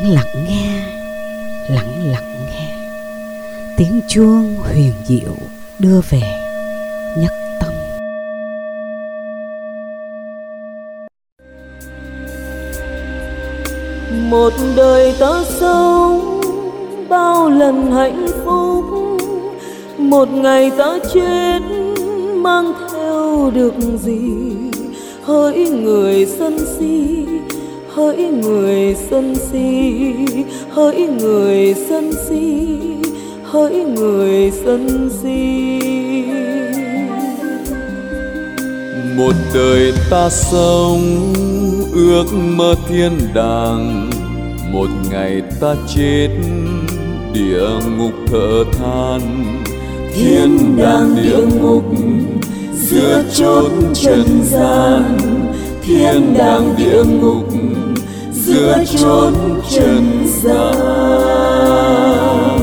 Lặng lặng nghe tiếng chuông huyền diệu đưa về nhất tâm. Một đời ta sống bao lần hạnh phúc, một ngày ta chết mang theo được gì? Hỡi người sân si, hỡi người sân si, hỡi người sân si, hỡi người sân si. Một đời ta sống ước mơ thiên đàng, một ngày ta chết địa ngục thở than. Thiên đàng địa ngục giữa chốn trần gian, thiên đàng địa ngục giữa chốn trần gian.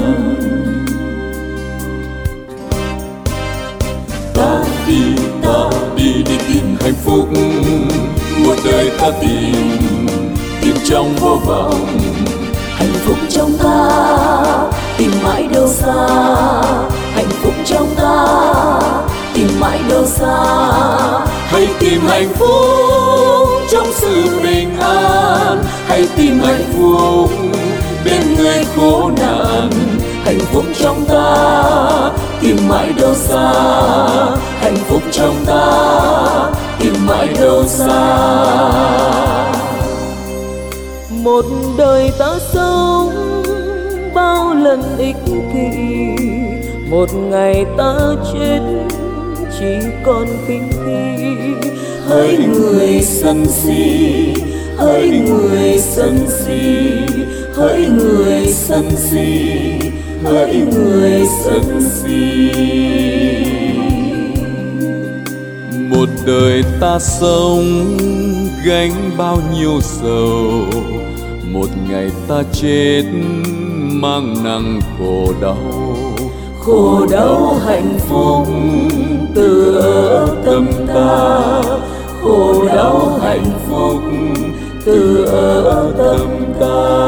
Ta đi tìm hạnh phúc, một đời ta tìm trong vô vọng. Hạnh phúc trong ta tìm mãi đâu xa, hạnh phúc trong ta tìm mãi đâu xa. Hãy tìm hạnh phúc trong sự bình an, hãy tìm hạnh phúc bên người khổ nạn. Hạnh phúc trong ta tìm mãi đâu xa, hạnh phúc trong ta tìm mãi đâu xa. Một đời ta sống bao lần ích kỷ, một ngày ta chết chỉ còn khinh khi. Hỡi người sân si, hỡi người sân si, hỡi người sân si, hỡi người sân si. Một đời ta sống gánh bao nhiêu sầu, một ngày ta chết mang nặng khổ đau. Khổ đau hạnh phúc từ ở tâm ta, khổ đau hạnh phúc từ ở tâm ta.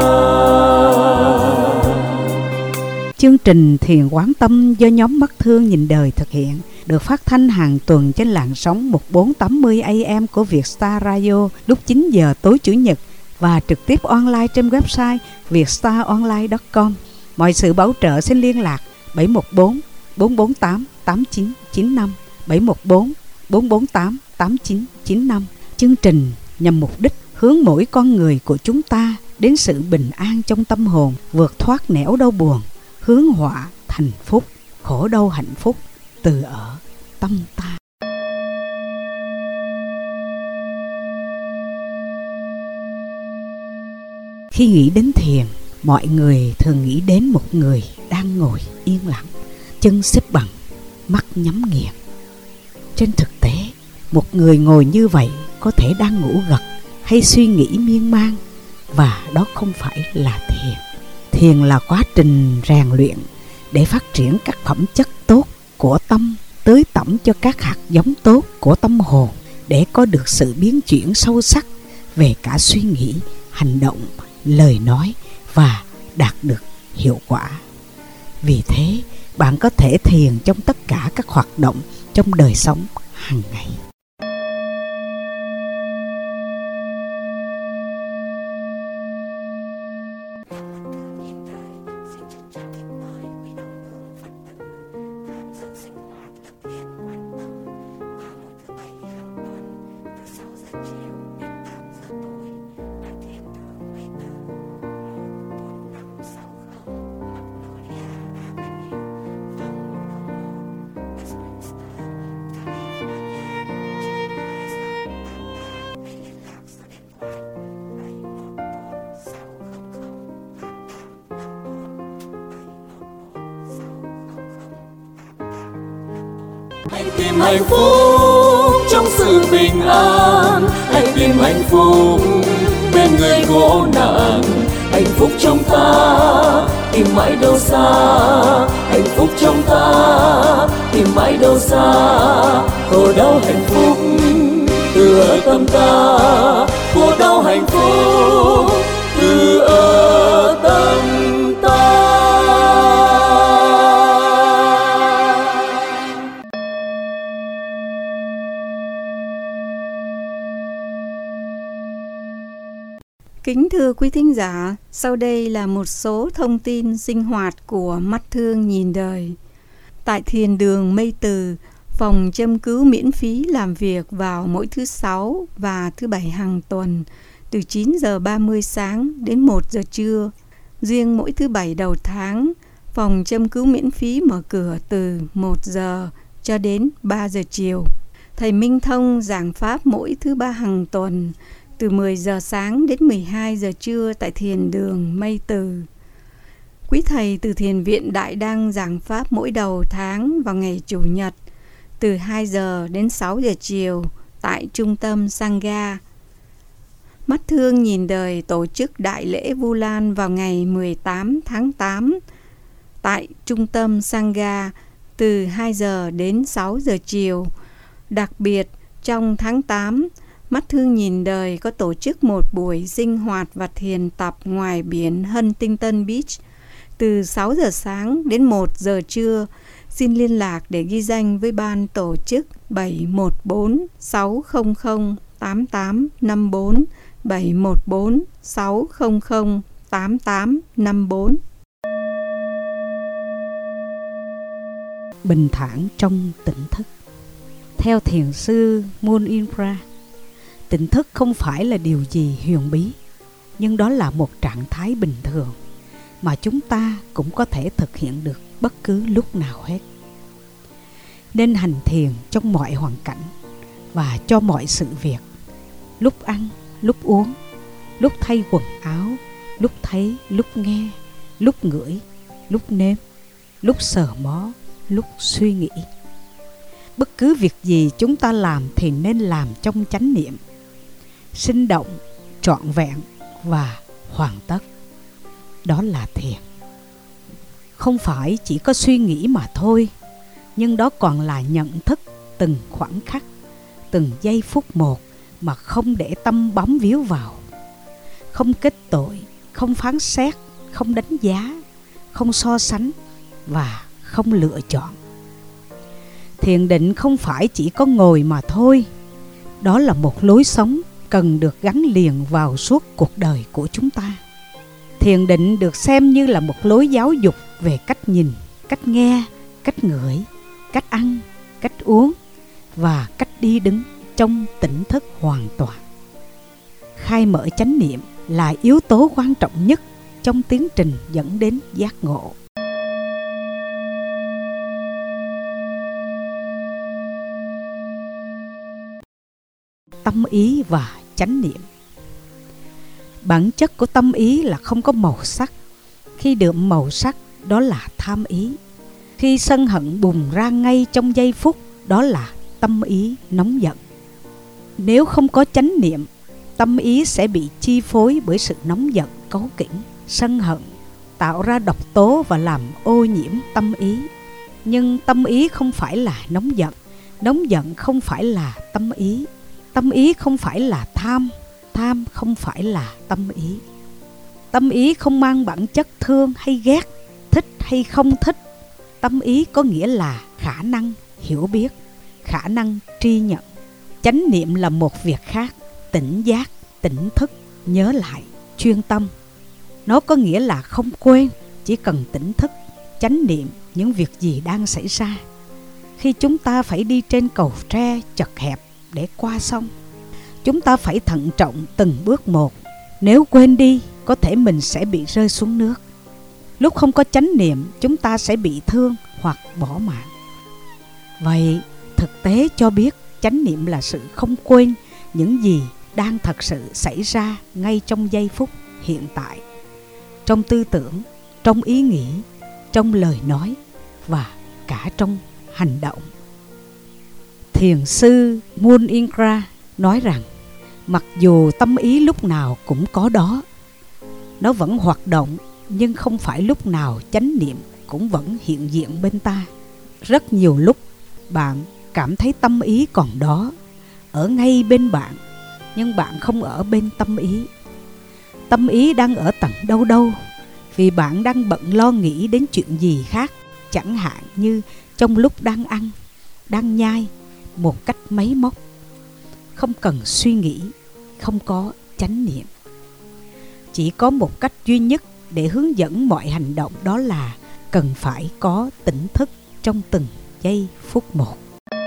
Chương trình Thiền Quán Tâm do nhóm Mắt Thương Nhìn Đời thực hiện, được phát thanh hàng tuần trên làn sóng 1480 AM của Vietstar Radio lúc 9 giờ tối Chủ nhật và trực tiếp online trên website vietstaronline.com. Mọi sự bảo trợ xin liên lạc 714 448 8995, 714 448 8995. Chương trình nhằm mục đích hướng mỗi con người của chúng ta đến sự bình an trong tâm hồn, vượt thoát nẻo đau buồn, hướng họa thành phúc, khổ đau hạnh phúc từ ở tâm ta. Khi nghĩ đến thiền, mọi người thường nghĩ đến một người đang ngồi yên lặng, chân xếp bằng, mắt nhắm nghiền. Trên thực tế, một người ngồi như vậy có thể đang ngủ gật hay suy nghĩ miên man, và đó không phải là thiền. Thiền là quá trình rèn luyện để phát triển các phẩm chất tốt của tâm, tưới tẩm cho các hạt giống tốt của tâm hồn để có được sự biến chuyển sâu sắc về cả suy nghĩ, hành động, lời nói và đạt được hiệu quả. Vì thế, bạn có thể thiền trong tất cả các hoạt động trong đời sống hàng ngày. Hãy tìm hạnh phúc trong sự bình an, hãy tìm hạnh phúc bên người khổ nạn. Hạnh phúc trong ta tìm mãi đâu xa, hạnh phúc trong ta tìm mãi đâu xa. Khổ đau hạnh phúc từ ở tâm ta, khổ đau hạnh phúc từ ở Kính thưa quý thính giả, sau đây là một số thông tin sinh hoạt của Mắt Thương Nhìn Đời. Tại Thiền đường Mây Từ, phòng châm cứu miễn phí làm việc vào mỗi thứ Sáu và thứ Bảy hàng tuần, từ 9 giờ 30 sáng đến 1 giờ trưa. Riêng mỗi thứ Bảy đầu tháng, phòng châm cứu miễn phí mở cửa từ 1 giờ cho đến 3 giờ chiều. Thầy Minh Thông giảng pháp mỗi thứ Ba hàng tuần, từ 10 giờ sáng đến 12 giờ trưa tại Thiền đường Mây Từ. Quý thầy từ Thiền viện Đại Đăng giảng pháp mỗi đầu tháng vào ngày Chủ nhật, từ 2 giờ đến 6 giờ chiều tại trung tâm Sangha. Mắt Thương Nhìn Đời tổ chức Đại lễ Vu Lan vào ngày 18 tháng 8 tại trung tâm Sangha từ 2 giờ đến 6 giờ chiều. Đặc biệt, trong tháng 8, Mắt Thương Nhìn Đời có tổ chức một buổi sinh hoạt và thiền tập ngoài biển Huntington Beach từ 6 giờ sáng đến 1 giờ trưa. Xin liên lạc để ghi danh với ban tổ chức 714 600 8854, 714 600 8854. Bình thản trong tỉnh thức. Theo thiền sư Moon Ingra, tỉnh thức không phải là điều gì huyền bí, nhưng đó là một trạng thái bình thường mà chúng ta cũng có thể thực hiện được bất cứ lúc nào hết. Nên hành thiền trong mọi hoàn cảnh và cho mọi sự việc, lúc ăn, lúc uống, lúc thay quần áo, lúc thấy, lúc nghe, lúc ngửi, lúc nếm, lúc sờ mó, lúc suy nghĩ. Bất cứ việc gì chúng ta làm thì nên làm trong chánh niệm, sinh động, trọn vẹn và hoàn tất. Đó là thiền. Không phải chỉ có suy nghĩ mà thôi, nhưng đó còn là nhận thức từng khoảnh khắc, từng giây phút một mà không để tâm bám víu vào. Không kết tội, không phán xét, không đánh giá, không so sánh và không lựa chọn. Thiền định không phải chỉ có ngồi mà thôi. Đó là một lối sống cần được gắn liền vào suốt cuộc đời của chúng ta. Thiền định được xem như là một lối giáo dục về cách nhìn, cách nghe, cách ngửi, cách ăn, cách uống và cách đi đứng trong tỉnh thức hoàn toàn. Khai mở chánh niệm là yếu tố quan trọng nhất trong tiến trình dẫn đến giác ngộ. Tâm ý và chánh niệm. Bản chất của tâm ý là không có màu sắc. Khi đượm màu sắc, đó là tham ý. Khi sân hận bùng ra ngay trong giây phút, đó là tâm ý nóng giận. Nếu không có chánh niệm, tâm ý sẽ bị chi phối bởi sự nóng giận, cáu kỉnh, sân hận, tạo ra độc tố và làm ô nhiễm tâm ý. Nhưng tâm ý không phải là nóng giận không phải là tâm ý không phải là tham không phải là tâm ý. Tâm ý không mang bản chất thương hay ghét, thích hay không thích. Tâm ý có nghĩa là khả năng hiểu biết, khả năng tri nhận. Chánh niệm là một việc khác, tỉnh giác, tỉnh thức, nhớ lại, chuyên tâm. Nó có nghĩa là không quên, chỉ cần tỉnh thức, chánh niệm những việc gì đang xảy ra. Khi chúng ta phải đi trên cầu tre chật hẹp để qua sông, chúng ta phải thận trọng từng bước một. Nếu quên đi, có thể mình sẽ bị rơi xuống nước. Lúc không có chánh niệm, chúng ta sẽ bị thương hoặc bỏ mạng. Vậy, thực tế cho biết chánh niệm là sự không quên những gì đang thật sự xảy ra ngay trong giây phút hiện tại, trong tư tưởng, trong ý nghĩ, trong lời nói và cả trong hành động. Thiền sư Moon Ingra nói rằng, mặc dù tâm ý lúc nào cũng có đó, nó vẫn hoạt động, nhưng không phải lúc nào chánh niệm cũng vẫn hiện diện bên ta. Rất nhiều lúc bạn cảm thấy tâm ý còn đó, ở ngay bên bạn, nhưng bạn không ở bên tâm ý. Tâm ý đang ở tận đâu đâu, vì bạn đang bận lo nghĩ đến chuyện gì khác, chẳng hạn như trong lúc đang ăn, đang nhai một cách máy móc, không cần suy nghĩ, không có chánh niệm. Chỉ có một cách duy nhất để hướng dẫn mọi hành động, đó là cần phải có tỉnh thức trong từng giây phút một.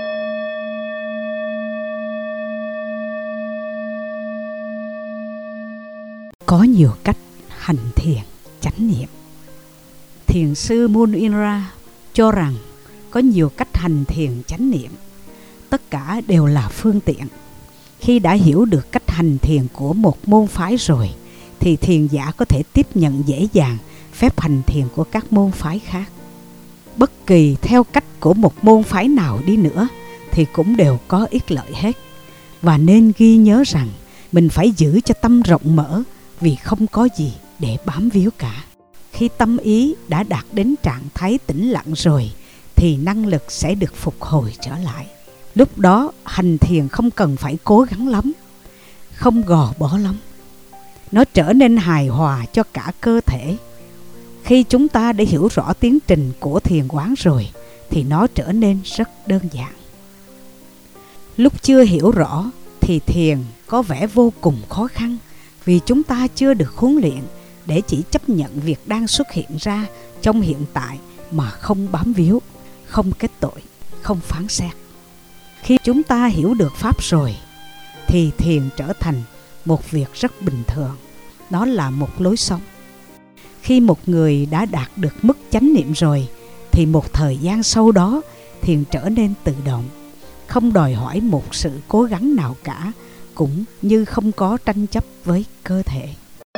Có nhiều cách hành thiền chánh niệm. Thiền sư Moon Inra cho rằng có nhiều cách hành thiền chánh niệm. Tất cả đều là phương tiện. Khi đã hiểu được cách hành thiền của một môn phái rồi, thì thiền giả có thể tiếp nhận dễ dàng phép hành thiền của các môn phái khác. Bất kỳ theo cách của một môn phái nào đi nữa thì cũng đều có ích lợi hết. Và nên ghi nhớ rằng mình phải giữ cho tâm rộng mở, vì không có gì để bám víu cả. Khi tâm ý đã đạt đến trạng thái tĩnh lặng rồi thì năng lực sẽ được phục hồi trở lại. Lúc đó hành thiền không cần phải cố gắng lắm, không gò bó lắm. Nó trở nên hài hòa cho cả cơ thể. Khi chúng ta đã hiểu rõ tiến trình của thiền quán rồi thì nó trở nên rất đơn giản. Lúc chưa hiểu rõ thì thiền có vẻ vô cùng khó khăn, vì chúng ta chưa được huấn luyện để chỉ chấp nhận việc đang xuất hiện ra trong hiện tại mà không bám víu, không kết tội, không phán xét. Khi chúng ta hiểu được pháp rồi thì thiền trở thành một việc rất bình thường. Đó là một lối sống. Khi một người đã đạt được mức chánh niệm rồi thì một thời gian sau đó thiền trở nên tự động, không đòi hỏi một sự cố gắng nào cả, cũng như không có tranh chấp với cơ thể.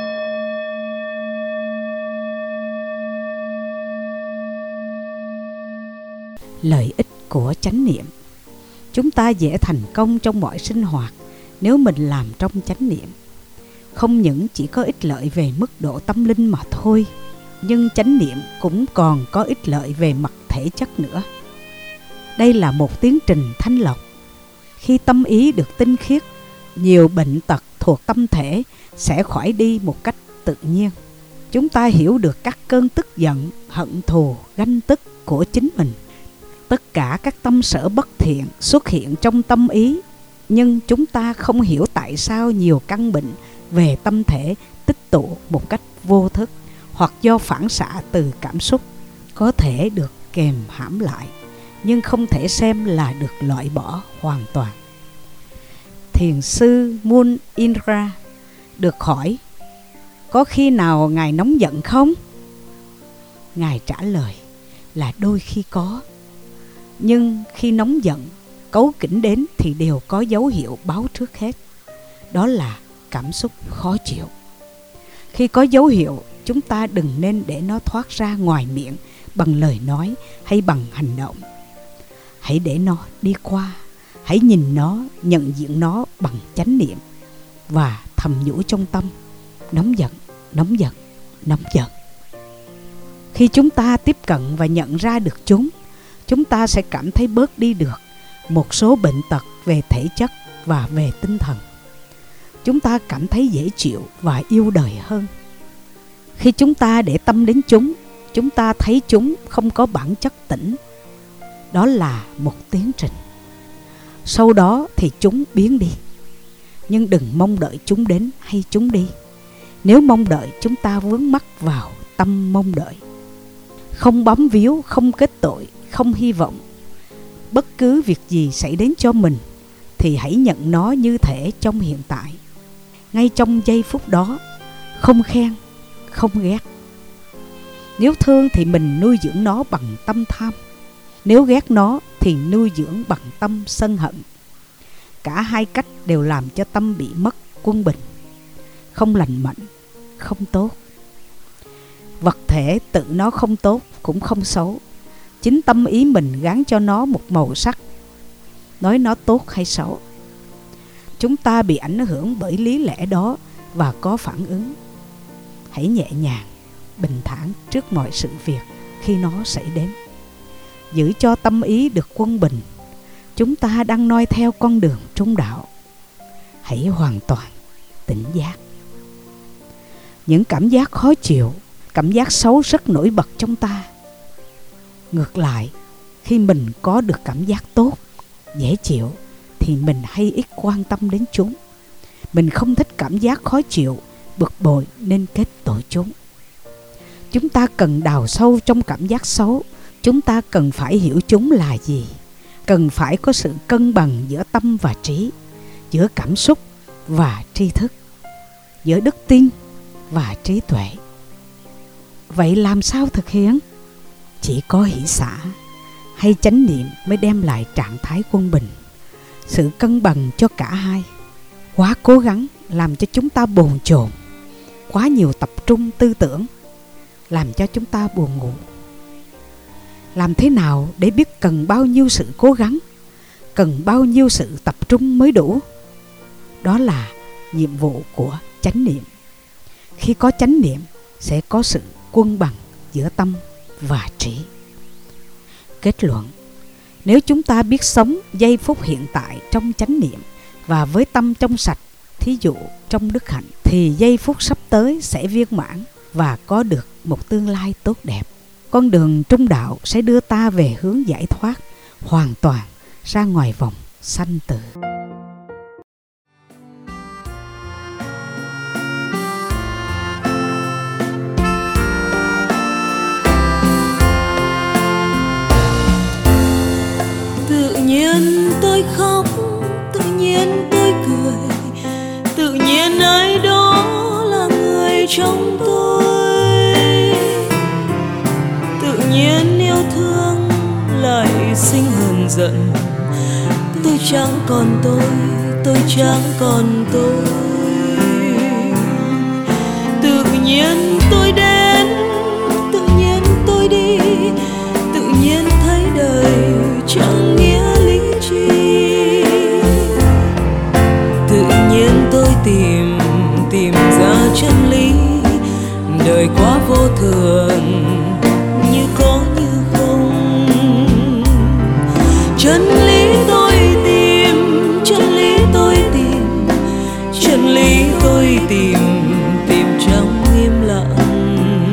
Lợi ích của chánh niệm. Chúng ta dễ thành công trong mọi sinh hoạt nếu mình làm trong chánh niệm. Không những chỉ có ích lợi về mức độ tâm linh mà thôi, nhưng chánh niệm cũng còn có ích lợi về mặt thể chất nữa. Đây là một tiến trình thanh lọc. Khi tâm ý được tinh khiết, nhiều bệnh tật thuộc tâm thể sẽ khỏi đi một cách tự nhiên. Chúng ta hiểu được các cơn tức giận, hận thù, ganh tức của chính mình. Tất cả các tâm sở bất thiện xuất hiện trong tâm ý, nhưng chúng ta không hiểu tại sao nhiều căn bệnh về tâm thể tích tụ một cách vô thức, hoặc do phản xạ từ cảm xúc có thể được kềm hãm lại, nhưng không thể xem là được loại bỏ hoàn toàn. Thiền sư Moon Inra được hỏi: có khi nào Ngài nóng giận không? Ngài trả lời là đôi khi có, nhưng khi nóng giận, cáu kỉnh đến thì đều có dấu hiệu báo trước hết. Đó là cảm xúc khó chịu. Khi có dấu hiệu, chúng ta đừng nên để nó thoát ra ngoài miệng bằng lời nói hay bằng hành động. Hãy để nó đi qua. Hãy nhìn nó, nhận diện nó bằng chánh niệm và thầm nhủ trong tâm: nóng giận, nóng giận, nóng giận. Khi chúng ta tiếp cận và nhận ra được chúng ta sẽ cảm thấy bớt đi được một số bệnh tật về thể chất và về tinh thần. Chúng ta cảm thấy dễ chịu và yêu đời hơn. Khi chúng ta để tâm đến chúng ta thấy chúng không có bản chất tĩnh. Đó là một tiến trình. Sau đó thì chúng biến đi. Nhưng đừng mong đợi chúng đến hay chúng đi. Nếu mong đợi, chúng ta vướng mắc vào tâm mong đợi. Không bám víu, không kết tội, không hy vọng. Bất cứ việc gì xảy đến cho mình thì hãy nhận nó như thể trong hiện tại, ngay trong giây phút đó. Không khen, không ghét. Nếu thương thì mình nuôi dưỡng nó bằng tâm tham. Nếu ghét nó thì nuôi dưỡng bằng tâm sân hận. Cả hai cách đều làm cho tâm bị mất quân bình, không lành mạnh, không tốt. Vật thể tự nó không tốt cũng không xấu. Chính tâm ý mình gán cho nó một màu sắc, nói nó tốt hay xấu. Chúng ta bị ảnh hưởng bởi lý lẽ đó và có phản ứng. Hãy nhẹ nhàng, bình thản trước mọi sự việc khi nó xảy đến. Giữ cho tâm ý được quân bình. Chúng ta đang noi theo con đường trung đạo. Hãy hoàn toàn tỉnh giác. Những cảm giác khó chịu, cảm giác xấu rất nổi bật trong ta. Ngược lại, khi mình có được cảm giác tốt, dễ chịu thì mình hay ít quan tâm đến chúng. Mình không thích cảm giác khó chịu bực bội nên kết tội chúng. Chúng ta cần đào sâu trong cảm giác xấu. Chúng ta cần phải hiểu chúng là gì. Cần phải có sự cân bằng giữa tâm và trí, giữa cảm xúc và tri thức, giữa đức tin và trí tuệ. Vậy làm sao thực hiện? Chỉ có hỷ xả hay chánh niệm mới đem lại trạng thái quân bình, sự cân bằng cho cả hai. Quá cố gắng làm cho chúng ta bồn chồn, quá nhiều tập trung tư tưởng làm cho chúng ta buồn ngủ. Làm thế nào để biết cần bao nhiêu sự cố gắng, cần bao nhiêu sự tập trung mới đủ? Đó là nhiệm vụ của chánh niệm. Khi có chánh niệm sẽ có sự quân bằng giữa tâm và trí. Kết luận: nếu chúng ta biết sống giây phút hiện tại trong chánh niệm và với tâm trong sạch, thí dụ trong đức hạnh, thì giây phút sắp tới sẽ viên mãn và có được một tương lai tốt đẹp. Con đường trung đạo sẽ đưa ta về hướng giải thoát hoàn toàn, ra ngoài vòng sanh tử. Tự nhiên tôi khóc, tự nhiên tôi cười, tự nhiên ai đó là người trong tôi. Tự nhiên yêu thương lại sinh hờn giận. Tôi chẳng còn tôi chẳng còn tôi. Tự nhiên tôi đến, tự nhiên tôi đi, tự nhiên thấy đời chẳng nghĩa lý chi. Tự nhiên tôi tìm ra chân lý. Đời quá vô thường, như có như không. Chân lý tôi tìm, chân lý tôi tìm, chân lý tôi tìm trong im lặng.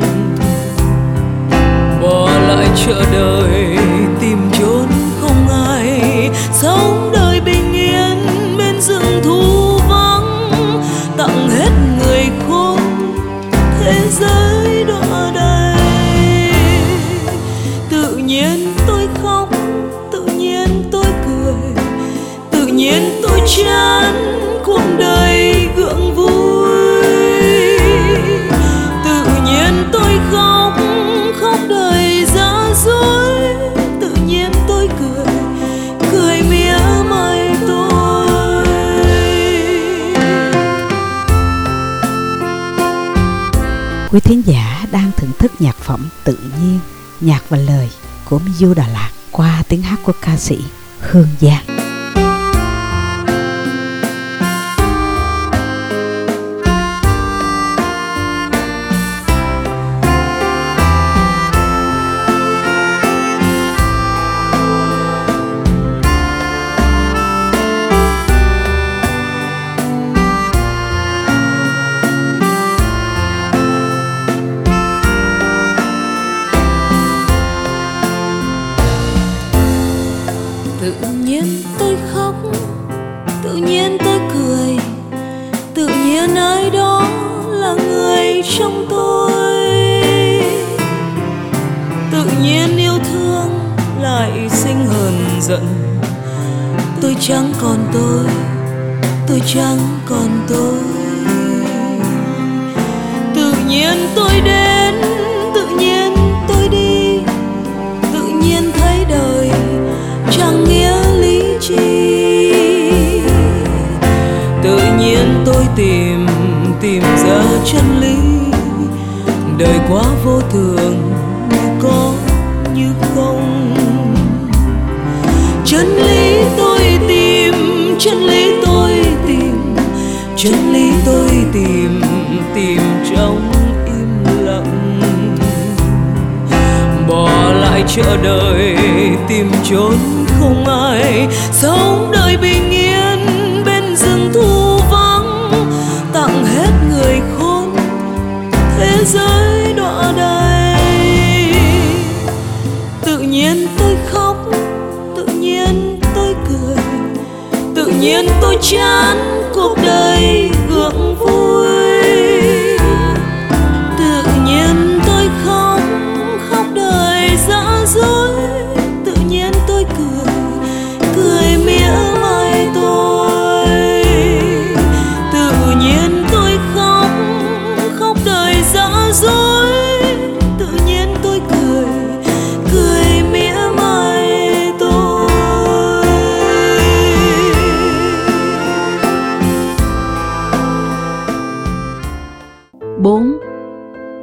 Bỏ lại chợ đời tìm chốn không ai, sống đời bình yên bên rừng thu vắng. Tặng hết người khôn thế giới đọa đầy. Tự nhiên tôi khóc, tự nhiên tôi cười, tự nhiên tôi chán cuộc đời gượng vui. Tự nhiên tôi khóc, khóc đời ra dối. Tự nhiên tôi cười, cười mỉa mai tôi. Quý thính giả đang thưởng thức nhạc phẩm Tự nhiên, nhạc và lời của Miu Đà Lạt qua tiếng hát của ca sĩ Hương Giang. Tự nhiên tôi khóc, tự nhiên tôi cười, tự nhiên ai đó là người trong tôi. Tự nhiên yêu thương lại sinh hờn giận. Tôi chẳng còn tôi chẳng còn tôi. Tự nhiên tôi đến, tự nhiên tôi đi, tự nhiên thấy đời chẳng nghĩa lý chi. Tự nhiên tôi tìm ra chân lý. Đời quá vô thường, như có như không. Chân lý tôi tìm, chân lý tôi tìm, chân lý tôi tìm trong im lặng. Bỏ lại chợ đời tìm chốn không ai, sống đời bình yên bên rừng thu vắng. Tặng hết người khôn thế giới đọa đầy. Tự nhiên tôi khóc, tự nhiên tôi cười, tự nhiên tôi chán cuộc đời gượng vui.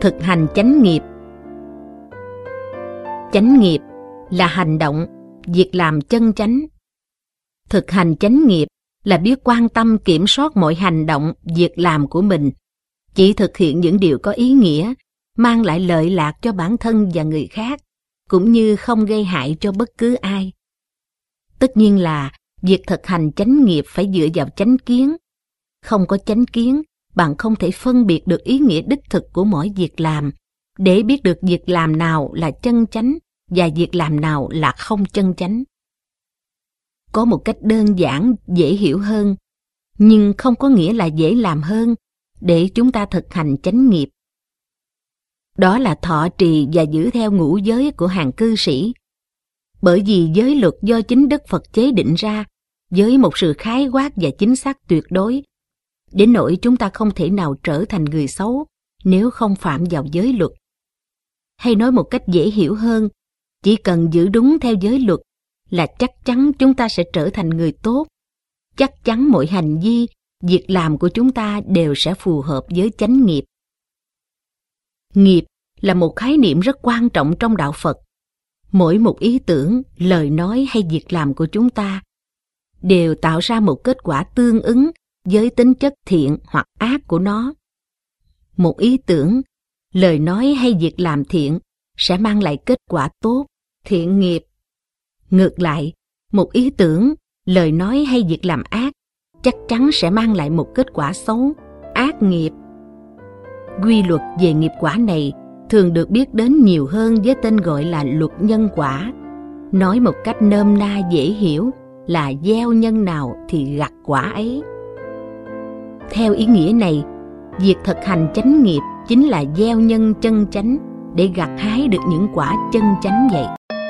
Thực hành chánh nghiệp. Chánh nghiệp là hành động, việc làm chân chánh. Thực hành chánh nghiệp là biết quan tâm kiểm soát mọi hành động, việc làm của mình, chỉ thực hiện những điều có ý nghĩa, mang lại lợi lạc cho bản thân và người khác, cũng như không gây hại cho bất cứ ai. Tất nhiên là việc thực hành chánh nghiệp phải dựa vào chánh kiến. Không có chánh kiến, bạn không thể phân biệt được ý nghĩa đích thực của mỗi việc làm, để biết được việc làm nào là chân chánh và việc làm nào là không chân chánh. Có một cách đơn giản, dễ hiểu hơn, nhưng không có nghĩa là dễ làm hơn, để chúng ta thực hành chánh nghiệp. Đó là thọ trì và giữ theo ngũ giới của hàng cư sĩ. Bởi vì giới luật do chính Đức Phật chế định ra, với một sự khái quát và chính xác tuyệt đối, đến nỗi chúng ta không thể nào trở thành người xấu nếu không phạm vào giới luật. Hay nói một cách dễ hiểu hơn, chỉ cần giữ đúng theo giới luật là chắc chắn chúng ta sẽ trở thành người tốt. Chắc chắn mọi hành vi, việc làm của chúng ta đều sẽ phù hợp với chánh nghiệp. Nghiệp là một khái niệm rất quan trọng trong đạo Phật. Mỗi một ý tưởng, lời nói hay việc làm của chúng ta đều tạo ra một kết quả tương ứng với tính chất thiện hoặc ác của nó. Một ý tưởng, lời nói hay việc làm thiện sẽ mang lại kết quả tốt, thiện nghiệp. Ngược lại, một ý tưởng, lời nói hay việc làm ác chắc chắn sẽ mang lại một kết quả xấu, ác nghiệp. Quy luật về nghiệp quả này thường được biết đến nhiều hơn với tên gọi là luật nhân quả. Nói một cách nôm na dễ hiểu là gieo nhân nào thì gặt quả ấy. Theo ý nghĩa này, việc thực hành chánh nghiệp chính là gieo nhân chân chánh để gặt hái được những quả chân chánh vậy.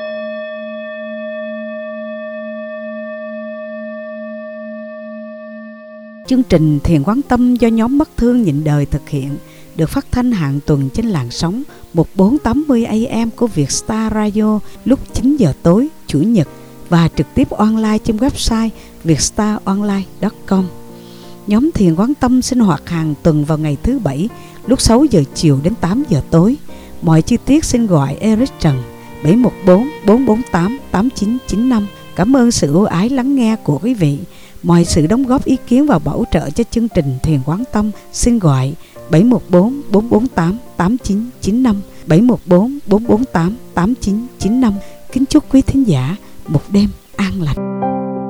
Chương trình Thiền Quán Tâm do nhóm Mắt Thương Nhịn Đời thực hiện, được phát thanh hàng tuần trên làn sóng 1480 AM của Vietstar Radio lúc 9 giờ tối Chủ nhật và trực tiếp online trên website vietstaronline.com. Nhóm Thiền Quán Tâm sinh hoạt hàng tuần vào ngày thứ Bảy lúc 6 giờ chiều đến 8 giờ tối. Mọi chi tiết xin gọi Eric Trần 714 448 8995. Cảm ơn sự ưu ái lắng nghe của quý vị. Mọi sự đóng góp ý kiến và bảo trợ cho chương trình Thiền Quán Tâm xin gọi 714 448 8995, 714 448 8995. Kính chúc quý thính giả một đêm an lành.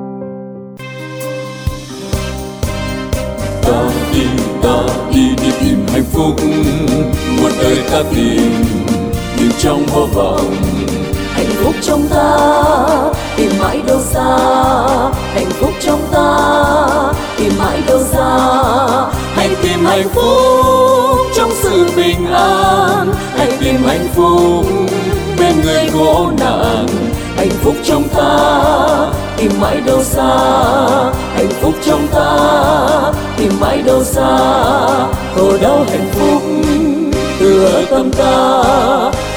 Ta đi tìm hạnh phúc, một đời ta tìm nhưng trong vô vọng. Hạnh phúc trong ta tìm mãi đâu xa, hạnh phúc trong ta tìm mãi đâu xa. Hãy tìm hạnh phúc trong sự bình an, hãy tìm hạnh phúc bên người khổ nạn. Hạnh phúc trong ta tìm mãi đâu xa, hạnh phúc trong ta tìm mãi đâu xa. Khổ đau hạnh phúc tựa tâm ta,